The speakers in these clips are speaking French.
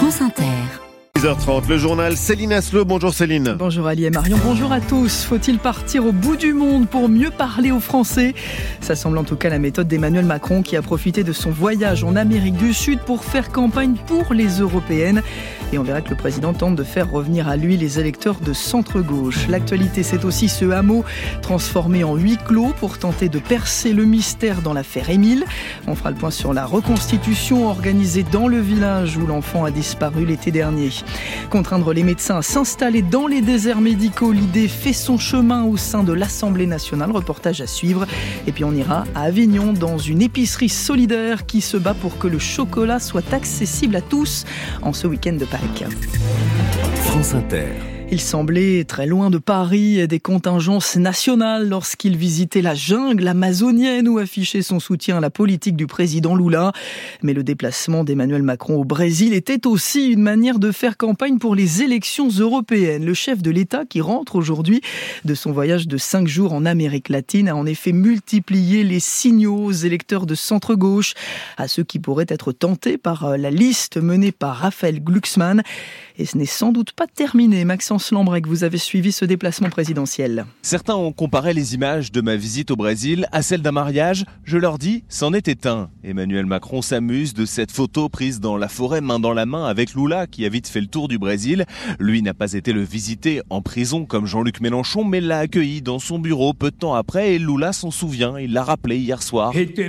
France Inter. 10h30, le journal Céline Asselot. Bonjour Céline. Bonjour Ali et Marion, bonjour à tous. Faut-il partir au bout du monde pour mieux parler aux Français ? Ça semble en tout cas la méthode d'Emmanuel Macron qui a profité de son voyage en Amérique du Sud pour faire campagne pour les européennes. Et on verra que le président tente de faire revenir à lui les électeurs de centre-gauche. L'actualité, c'est aussi ce hameau transformé en huis clos pour tenter de percer le mystère dans l'affaire Émile. On fera le point sur la reconstitution organisée dans le village où l'enfant a disparu l'été dernier. Contraindre les médecins à s'installer dans les déserts médicaux, l'idée fait son chemin au sein de l'Assemblée nationale. Reportage à suivre. Et puis on ira à Avignon dans une épicerie solidaire qui se bat pour que le chocolat soit accessible à tous en ce week-end de Pâques. France Inter. Il semblait très loin de Paris et des contingences nationales lorsqu'il visitait la jungle amazonienne ou affichait son soutien à la politique du président Lula. Mais le déplacement d'Emmanuel Macron au Brésil était aussi une manière de faire campagne pour les élections européennes. Le chef de l'État, qui rentre aujourd'hui de son voyage de 5 jours en Amérique latine, a en effet multiplié les signaux aux électeurs de centre-gauche, à ceux qui pourraient être tentés par la liste menée par Raphaël Glucksmann. Et ce n'est sans doute pas terminé. Maxence Lambrec, vous avez suivi ce déplacement présidentiel. Certains ont comparé les images de ma visite au Brésil à celles d'un mariage. Je leur dis, c'en était un. Emmanuel Macron s'amuse de cette photo prise dans la forêt main dans la main avec Lula qui a vite fait le tour du Brésil. Lui n'a pas été le visiter en prison comme Jean-Luc Mélenchon, mais l'a accueilli dans son bureau peu de temps après et Lula s'en souvient. Il l'a rappelé hier soir.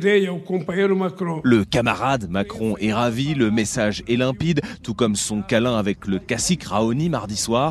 Le camarade Macron est ravi, le message est limpide, tout comme son câlin avec le cacique Raoni mardi soir.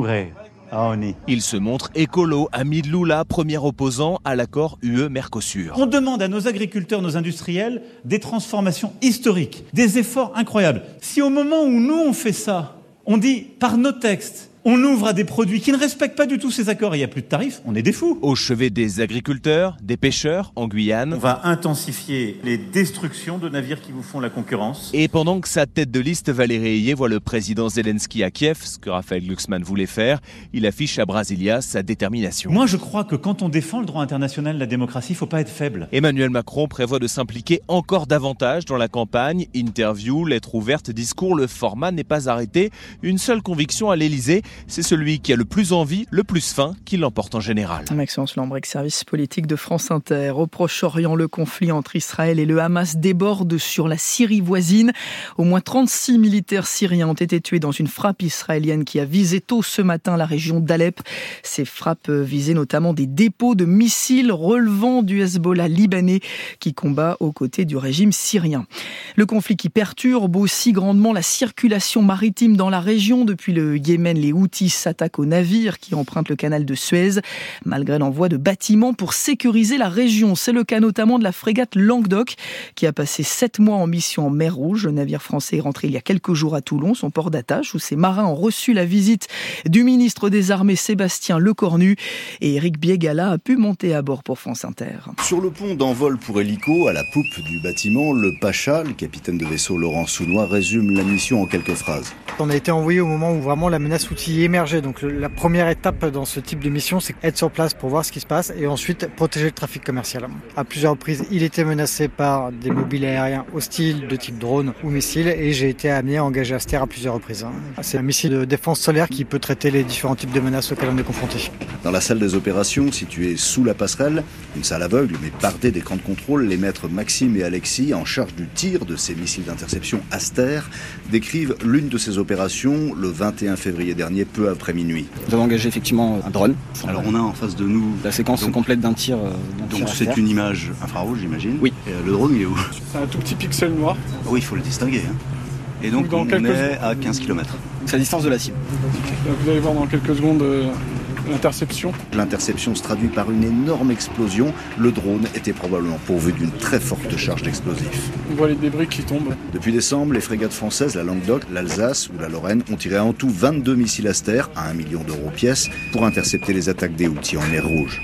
Il se montre écolo, ami de Lula, premier opposant à l'accord UE-Mercosur. On demande à nos agriculteurs, nos industriels, des transformations historiques, des efforts incroyables. Si au moment où nous on fait ça, on dit par nos textes, on ouvre à des produits qui ne respectent pas du tout ces accords et il n'y a plus de tarifs, on est des fous. Au chevet des agriculteurs, des pêcheurs en Guyane. On va intensifier les destructions de navires qui vous font la concurrence. Et pendant que sa tête de liste Valérie Ayé voit le président Zelensky à Kiev, ce que Raphaël Glucksmann voulait faire, il affiche à Brasilia sa détermination. Moi je crois que quand on défend le droit international, la démocratie, il ne faut pas être faible. Emmanuel Macron prévoit de s'impliquer encore davantage dans la campagne. Interview, lettre ouverte, discours, le format n'est pas arrêté. Une seule conviction à l'Elysée, c'est celui qui a le plus envie, le plus faim, qui l'emporte en général. Maxence Lambrec, service politique de France Inter. Au Proche-Orient, le conflit entre Israël et le Hamas déborde sur la Syrie voisine. Au moins 36 militaires syriens ont été tués dans une frappe israélienne qui a visé tôt ce matin la région d'Alep. Ces frappes visaient notamment des dépôts de missiles relevant du Hezbollah libanais qui combat aux côtés du régime syrien. Le conflit qui perturbe aussi grandement la circulation maritime dans la région. Depuis le Yémen, les Houthis s'attaquent aux navires qui empruntent le canal de Suez, malgré l'envoi de bâtiments pour sécuriser la région. C'est le cas notamment de la frégate Languedoc, qui a passé 7 mois en mission en mer Rouge. Le navire français est rentré il y a quelques jours à Toulon, son port d'attache, où ses marins ont reçu la visite du ministre des Armées Sébastien Lecornu. Et Éric Biégala a pu monter à bord pour France Inter. Sur le pont d'envol pour hélico, à la poupe du bâtiment, le Pacha, le capitaine de vaisseau Laurent Sounois, résume la mission en quelques phrases. On a été envoyé au moment où vraiment la menace Houthi émergeait. Donc la première étape dans ce type de mission, c'est être sur place pour voir ce qui se passe et ensuite protéger le trafic commercial. À plusieurs reprises, il était menacé par des mobiles aériens hostiles de type drone ou missiles et j'ai été amené à engager Aster à plusieurs reprises. C'est un missile de défense solaire qui peut traiter les différents types de menaces auxquelles on est confronté. Dans la salle des opérations, située sous la passerelle, une salle aveugle mais bardée d'écrans de contrôle, les maîtres Maxime et Alexis, en charge du tir de ces missiles d'interception Aster, décrivent l'une de ces opérations le 21 février dernier, peu après minuit. Nous avons engagé effectivement un drone. Alors on a en face de nous la séquence complète d'un tir. Donc c'est une image infrarouge, j'imagine. Oui. Et le drone, il est où? C'est un tout petit pixel noir. Oui, il faut le distinguer. Et donc on est à 15 km. C'est la distance de la cible. Donc, vous allez voir dans quelques secondes l'interception. L'interception se traduit par une énorme explosion. Le drone était probablement pourvu d'une très forte charge d'explosifs. On voit les débris qui tombent. Depuis décembre, les frégates françaises, la Languedoc, l'Alsace ou la Lorraine, ont tiré en tout 22 missiles Aster à 1 million d'euros pièce pour intercepter les attaques des Houthis en mer Rouge.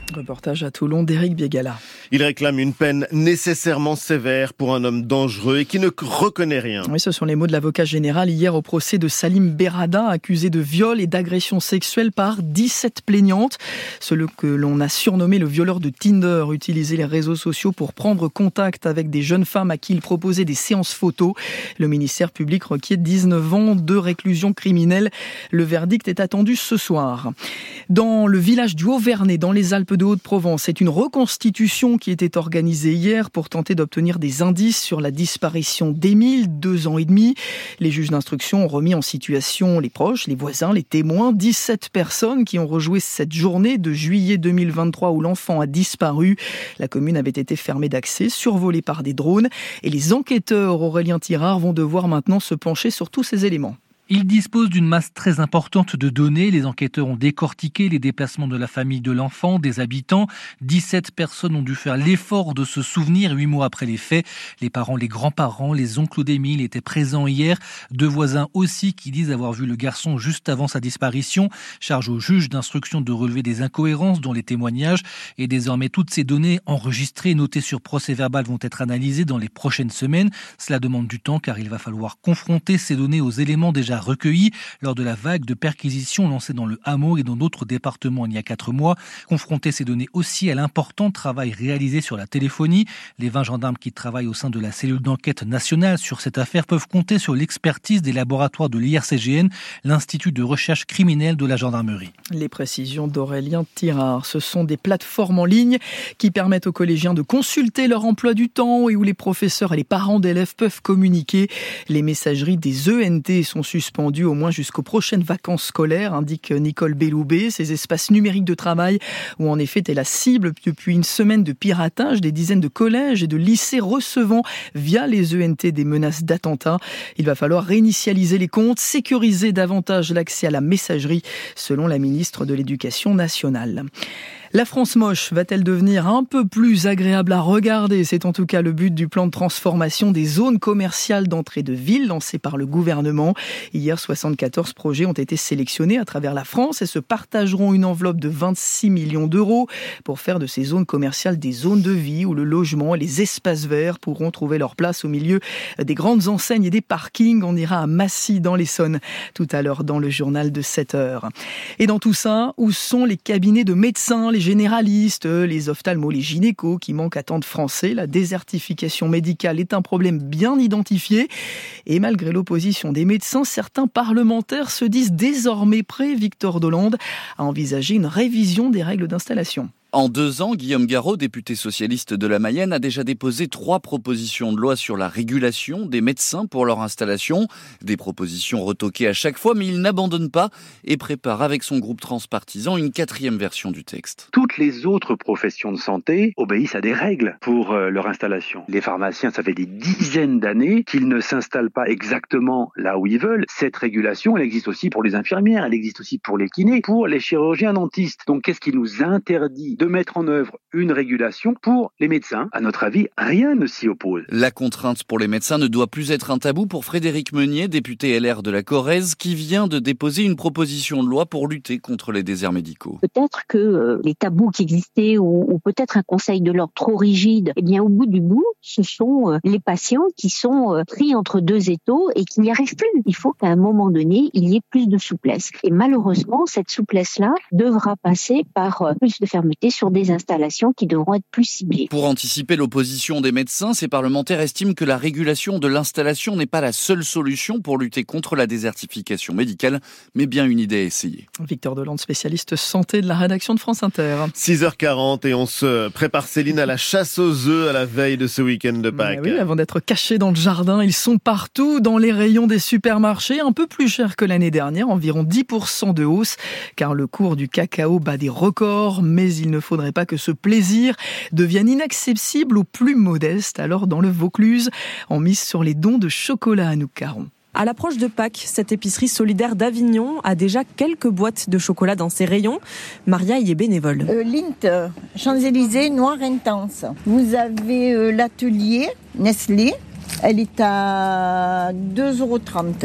Reportage à Toulon d'Éric Biégala. Il réclame une peine nécessairement sévère pour un homme dangereux et qui ne reconnaît rien. Oui, ce sont les mots de l'avocat général hier au procès de Salim Berrada, accusé de viol et d'agression sexuelle par 17 plaignantes. Celui que l'on a surnommé le violeur de Tinder utilisait les réseaux sociaux pour prendre contact avec des jeunes femmes à qui il proposait des séances photos. Le ministère public requiert 19 ans de réclusion criminelle. Le verdict est attendu ce soir. Dans le village du Haut-Vernay, dans les Alpes de Haute-Provence, c'est une reconstitution qui était organisée hier pour tenter d'obtenir des indices sur la disparition d'Émile, 2 ans et demi. Les juges d'instruction ont remis en situation les proches, les voisins, les témoins, 17 personnes qui ont rejoué cette journée de juillet 2023 où l'enfant a disparu. La commune avait été fermée d'accès, survolée par des drones et les enquêteurs Aurélien Tirard vont devoir maintenant se pencher sur tous ces éléments. Ils disposent d'une masse très importante de données. Les enquêteurs ont décortiqué les déplacements de la famille de l'enfant, des habitants. 17 personnes ont dû faire l'effort de se souvenir 8 mois après les faits. Les parents, les grands-parents, les oncles d'Émile étaient présents hier. 2 voisins aussi qui disent avoir vu le garçon juste avant sa disparition. Charge au juge d'instruction de relever des incohérences dans les témoignages. Et désormais, toutes ces données enregistrées et notées sur procès-verbal vont être analysées dans les prochaines semaines. Cela demande du temps car il va falloir confronter ces données aux éléments déjà recueillis lors de la vague de perquisitions lancée dans le hameau et dans d'autres départements il y a 4 mois. Confronter ces données aussi à l'important travail réalisé sur la téléphonie. Les 20 gendarmes qui travaillent au sein de la cellule d'enquête nationale sur cette affaire peuvent compter sur l'expertise des laboratoires de l'IRCGN, l'Institut de recherche criminelle de la gendarmerie. Les précisions d'Aurélien Tirard. Ce sont des plateformes en ligne qui permettent aux collégiens de consulter leur emploi du temps et où les professeurs et les parents d'élèves peuvent communiquer. Les messageries des ENT sont suspendues au moins jusqu'aux prochaines vacances scolaires, indique Nicole Belloubet. Ces espaces numériques de travail où en effet est la cible depuis une semaine de piratage des dizaines de collèges et de lycées recevant via les ENT des menaces d'attentats. Il va falloir réinitialiser les comptes, sécuriser davantage l'accès à la messagerie, selon la ministre de l'Éducation nationale. La France moche va-t-elle devenir un peu plus agréable à regarder ? C'est en tout cas le but du plan de transformation des zones commerciales d'entrée de ville lancé par le gouvernement. Hier, 74 projets ont été sélectionnés à travers la France et se partageront une enveloppe de 26 millions d'euros pour faire de ces zones commerciales des zones de vie où le logement et les espaces verts pourront trouver leur place au milieu des grandes enseignes et des parkings. On ira à Massy dans l'Essonne tout à l'heure dans le journal de 7h. Et dans tout ça, où sont les cabinets de médecins, les généralistes, les ophtalmos, les gynécos qui manquent à tant de Français? La désertification médicale est un problème bien identifié. Et malgré l'opposition des médecins, certains parlementaires se disent désormais prêts, Victor Dolande, à envisager une révision des règles d'installation. En 2 ans, Guillaume Garot, député socialiste de la Mayenne, a déjà déposé 3 propositions de loi sur la régulation des médecins pour leur installation. Des propositions retoquées à chaque fois, mais il n'abandonne pas et prépare avec son groupe transpartisan une 4e version du texte. Toutes les autres professions de santé obéissent à des règles pour leur installation. Les pharmaciens, ça fait des dizaines d'années qu'ils ne s'installent pas exactement là où ils veulent. Cette régulation, elle existe aussi pour les infirmières, elle existe aussi pour les kinés, pour les chirurgiens dentistes. Donc qu'est-ce qui nous interdit de mettre en œuvre une régulation pour les médecins? À notre avis, rien ne s'y oppose. La contrainte pour les médecins ne doit plus être un tabou pour Frédéric Meunier, député LR de la Corrèze, qui vient de déposer une proposition de loi pour lutter contre les déserts médicaux. Peut-être que les tabous qui existaient ou peut-être un conseil de l'ordre trop rigide, eh bien au bout du bout, ce sont les patients qui sont pris entre 2 étaux et qui n'y arrivent plus. Il faut qu'à un moment donné, il y ait plus de souplesse. Et malheureusement, cette souplesse-là devra passer par plus de fermeté sur des installations qui devront être plus ciblées. Pour anticiper l'opposition des médecins, ces parlementaires estiment que la régulation de l'installation n'est pas la seule solution pour lutter contre la désertification médicale, mais bien une idée à essayer. Victor Dolande, spécialiste santé de la rédaction de France Inter. 6h40 et on se prépare, Céline, à la chasse aux œufs à la veille de ce week-end de Pâques. Oui, avant d'être cachés dans le jardin, ils sont partout dans les rayons des supermarchés, un peu plus cher que l'année dernière, environ 10% de hausse, car le cours du cacao bat des records, mais il ne faudrait pas que ce plaisir devienne inaccessible aux plus modestes. Alors dans le Vaucluse, on mise sur les dons de chocolat à Anouk Caron. À l'approche de Pâques, cette épicerie solidaire d'Avignon a déjà quelques boîtes de chocolat dans ses rayons. Maria y est bénévole. Lindt, Champs-Élysées, noir intense. Vous avez l'atelier Nestlé, elle est à 2,30 €.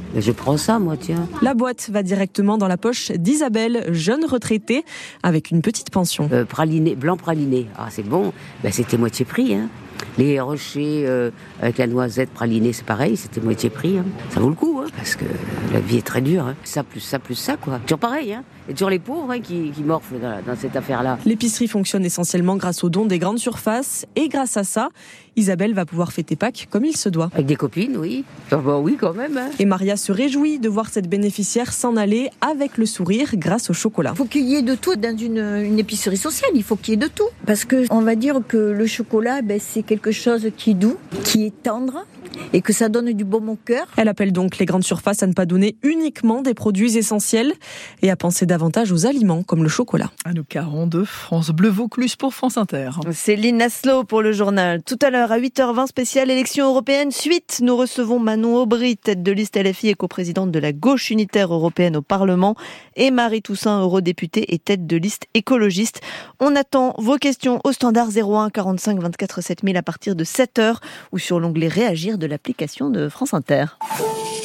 Je prends ça, moi, tiens. La boîte va directement dans la poche d'Isabelle, jeune retraitée, avec une petite pension. Praliné, blanc praliné. Ah, c'est bon. C'était moitié prix, hein. Les rochers avec la noisette pralinée, c'est pareil, c'était moitié prix. Hein. Ça vaut le coup, hein, parce que la vie est très dure. Hein. Ça, plus ça, quoi. Toujours pareil, hein. Et toujours les pauvres qui morflent dans cette affaire-là. L'épicerie fonctionne essentiellement grâce aux dons des grandes surfaces. Et grâce à ça, Isabelle va pouvoir fêter Pâques comme il se doit. Avec des copines, oui. Oui, quand même. Hein. Et Maria se réjouit de voir cette bénéficiaire s'en aller avec le sourire grâce au chocolat. Il faut qu'il y ait de tout dans une épicerie sociale. Il faut qu'il y ait de tout. Parce qu'on va dire que le chocolat, c'est quelque chose qui est doux, qui est tendre et que ça donne du baume au cœur. Elle appelle donc les grandes surfaces à ne pas donner uniquement des produits essentiels et à penser davantage aux aliments comme le chocolat. Anouk Caron de France Bleu Vaucluse pour France Inter. Céline Aslo pour le journal. Tout à l'heure à 8h20, spéciale élection européenne. Suite, nous recevons Manon Aubry, tête de liste LFI et coprésidente de la gauche unitaire européenne au Parlement, et Marie Toussaint, eurodéputée et tête de liste écologiste. On attend vos questions au standard 01 45 24 7000 à partir de 7h ou sur l'onglet Réagir de l'application de France Inter.